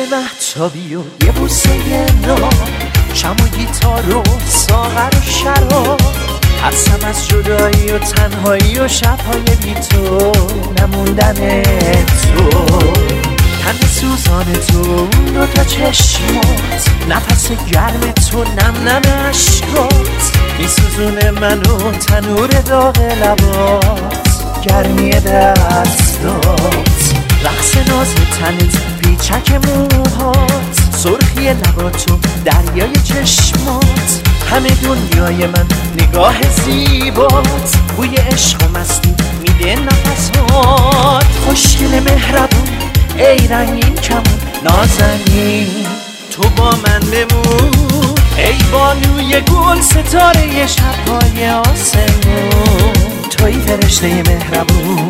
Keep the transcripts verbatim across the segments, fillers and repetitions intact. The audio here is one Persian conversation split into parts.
مهتابی و یه بوسه نام، شم و گیتار و ساغر و شراب، ترسم از جدایی و تنهایی و شبهای بی تو نموندن تو، تن سوزان تو اون دو تا چشمات، نفس گرم تو نم نم عشقات، میسوزونه منو تنور داغ لبات، گرمی دستات، رقص ناز تنت، پیچک موهات، سرخی لبات و دریای چشمات، همه دنیای من نگاه زیبات، بوی عشق و مستی میده نفسات، خوشگل مهربون ای رنگین کمون نازنین، تو با من بمون ای بانوی گل ستاره شبهای آسمون، توی فرشته مهربون.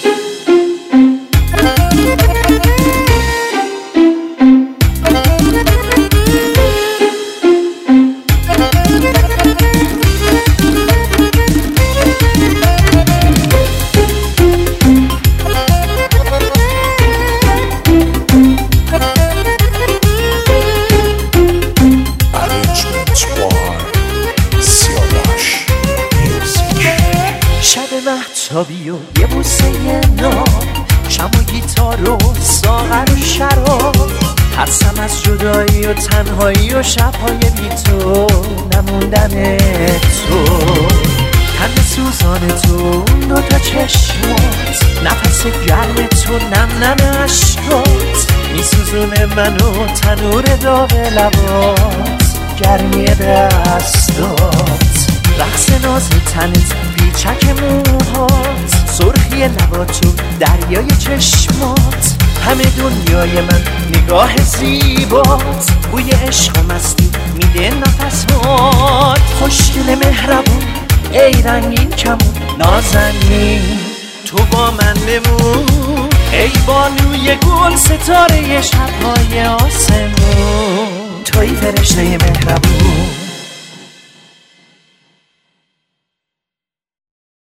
مهتابی و یه بوسه نام، شم و گیتار و ساغر و شراب، ترسم از جدایی و تنهایی و شبهای بی تو نموندن تو، تن سوزان تو اون دو تا چشمات، نفس گرم تو نم نم عشقات، میسوزونه منو تنور داغ لبات، گرمی دستات، رقص ناز تنت، پیچک موهات، سرخی لبات و دریای چشمات، همه دنیای من نگاه زیبات، بوی عشق و مستی میده نفسات، خوشگل مهربون ای رنگین کمون نازنین، تو با من بمون ای بانوی گل ستاره شبهای آسمون، توی فرشته مهربون.